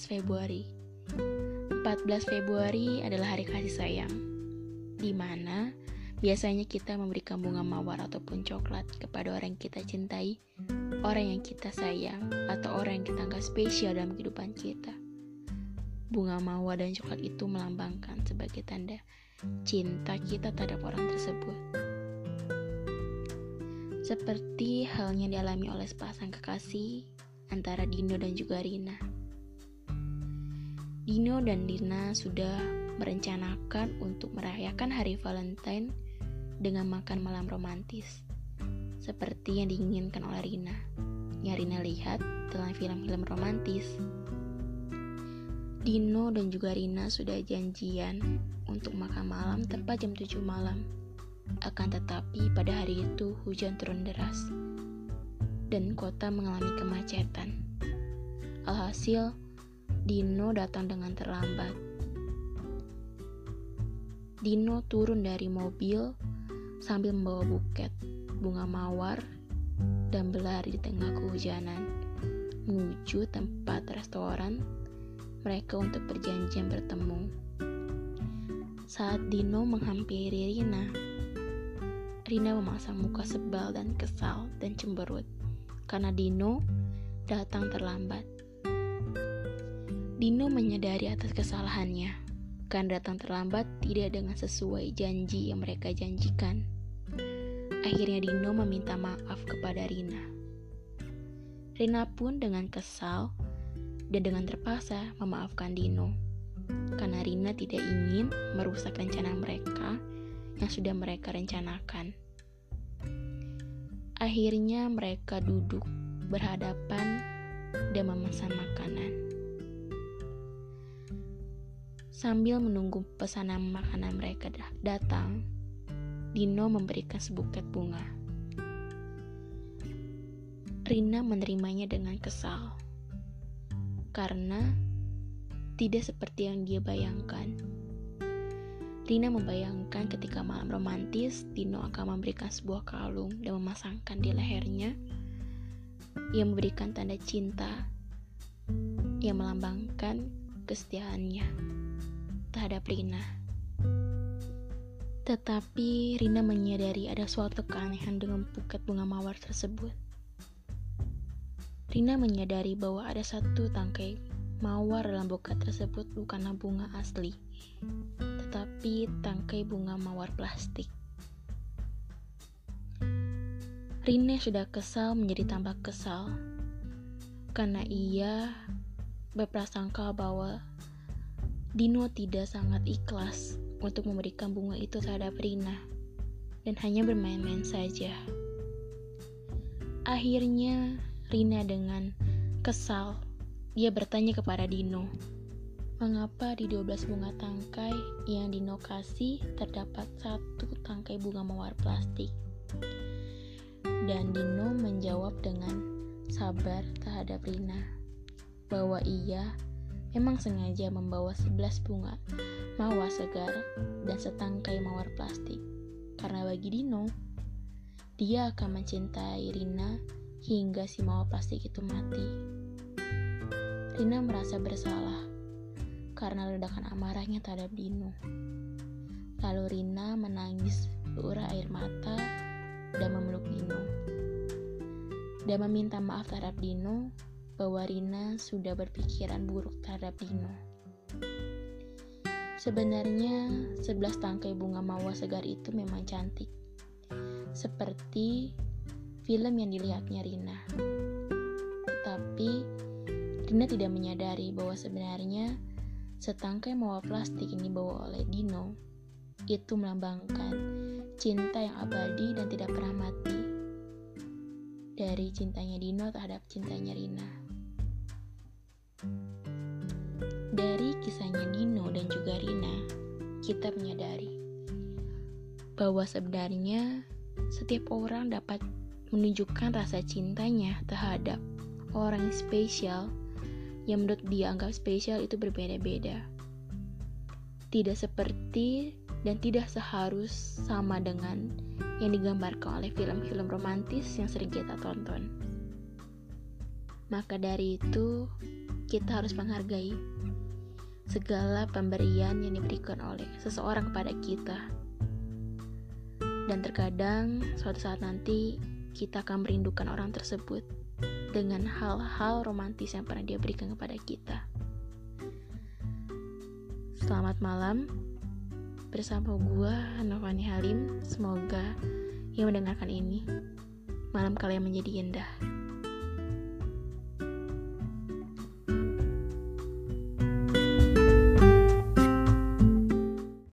Februari. 14 Februari adalah hari kasih sayang, di mana biasanya kita memberikan bunga mawar ataupun coklat kepada orang yang kita cintai, orang yang kita sayang, atau orang yang kita anggap spesial dalam kehidupan kita. Bunga mawar dan coklat itu melambangkan sebagai tanda cinta kita terhadap orang tersebut. Seperti halnya dialami oleh sepasang kekasih antara Dino dan juga Rina. Dino dan Rina sudah merencanakan untuk merayakan hari Valentine dengan makan malam romantis, seperti yang diinginkan oleh Rina, yang Rina lihat dalam film-film romantis. Dino dan juga Rina sudah janjian untuk makan malam tepat jam 7 malam. Akan tetapi pada hari itu hujan turun deras dan kota mengalami kemacetan. Alhasil, Dino datang dengan terlambat. Dino turun dari mobil sambil membawa buket bunga mawar dan berlari di tengah kehujanan menuju tempat restoran mereka untuk perjanjian bertemu. Saat Dino menghampiri Rina memasang muka sebal dan kesal dan cemberut karena Dino datang terlambat. Dino menyadari atas kesalahannya karena datang terlambat tidak dengan sesuai janji yang mereka janjikan. Akhirnya Dino meminta maaf kepada Rina. Rina pun dengan kesal dan dengan terpaksa memaafkan Dino karena Rina tidak ingin merusak rencana mereka yang sudah mereka rencanakan. Akhirnya mereka duduk berhadapan dan memesan makanan. Sambil menunggu pesanan makanan mereka datang, Dino memberikan sebuket bunga. Rina menerimanya dengan kesal karena tidak seperti yang dia bayangkan. Rina membayangkan ketika malam romantis, Dino akan memberikan sebuah kalung dan memasangkan di lehernya yang memberikan tanda cinta yang melambangkan kesetiaannya terhadap Rina. Tetapi Rina menyadari ada suatu keanehan dengan buket bunga mawar tersebut. Rina menyadari bahwa ada satu tangkai mawar dalam buket tersebut bukanlah bunga asli, tetapi tangkai bunga mawar plastik. Rina sudah kesal menjadi tambah kesal karena ia berprasangka bahwa Dino tidak sangat ikhlas untuk memberikan bunga itu terhadap Rina dan hanya bermain-main saja. Akhirnya Rina dengan kesal dia bertanya kepada Dino, mengapa di 12 bunga tangkai yang Dino kasih terdapat satu tangkai bunga mawar plastik? Dan Dino menjawab dengan sabar terhadap Rina bahwa ia memang sengaja membawa 11 bunga mawar segar dan setangkai mawar plastik karena bagi Dino dia akan mencintai Rina hingga si mawar plastik itu mati. Rina merasa bersalah karena ledakan amarahnya terhadap Dino. Lalu Rina menangis berurai air mata dan memeluk Dino dan meminta maaf terhadap Dino bahwa Rina sudah berpikiran buruk terhadap Dino. Sebenarnya 11 tangkai bunga mawar segar itu memang cantik, seperti film yang dilihatnya Rina. Tetapi Rina tidak menyadari bahwa sebenarnya setangkai mawar plastik yang dibawa oleh Dino itu melambangkan cinta yang abadi dan tidak pernah mati dari cintanya Dino terhadap cintanya Rina. Dari kisahnya Dino dan juga Rina, kita menyadari bahwa sebenarnya setiap orang dapat menunjukkan rasa cintanya terhadap orang yang spesial yang menurut dia anggap spesial itu berbeda-beda. Tidak seperti dan tidak seharus sama dengan yang digambarkan oleh film-film romantis yang sering kita tonton. Maka dari itu, kita harus menghargai segala pemberian yang diberikan oleh seseorang kepada kita. Dan terkadang suatu saat nanti kita akan merindukan orang tersebut dengan hal-hal romantis yang pernah dia berikan kepada kita. Selamat malam bersama gua Novani Halim. Semoga yang mendengarkan ini malam kalian menjadi indah.